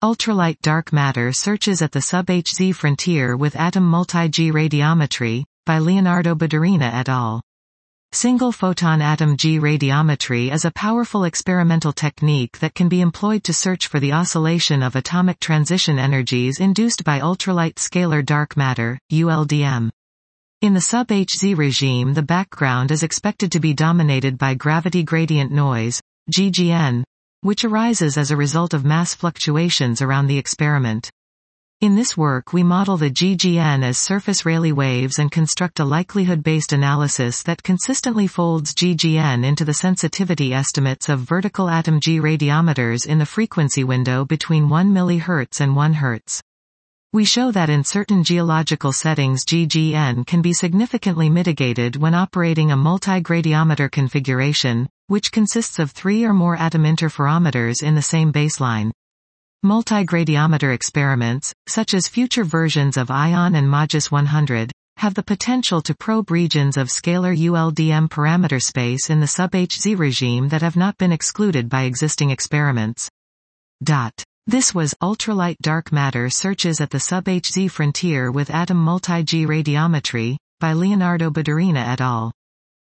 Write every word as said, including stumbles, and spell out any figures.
Ultralight dark matter searches at the sub-H Z frontier with atom multi-G radiometry, by Leonardo Badarina et al. Single-photon atom G radiometry is a powerful experimental technique that can be employed to search for the oscillation of atomic transition energies induced by ultralight scalar dark matter, U L D M. In the sub-H Z regime, the background is expected to be dominated by gravity gradient noise, G G N, which arises as a result of mass fluctuations around the experiment. In this work we model the G G N as surface Rayleigh waves and construct a likelihood-based analysis that consistently folds G G N into the sensitivity estimates of vertical atom G radiometers in the frequency window between one millihertz and one hertz. We show that in certain geological settings G G N can be significantly mitigated when operating a multi-gradiometer configuration, which consists of three or more atom interferometers in the same baseline. Multi-gradiometer experiments, such as future versions of ION and MAGIS one hundred, have the potential to probe regions of scalar U L D M parameter space in the sub-H Z regime that have not been excluded by existing experiments. Dot. This was Ultralight Dark Matter Searches at the Sub-H Z Frontier with Atom Multi-G Radiometry, by Leonardo Badarina et al.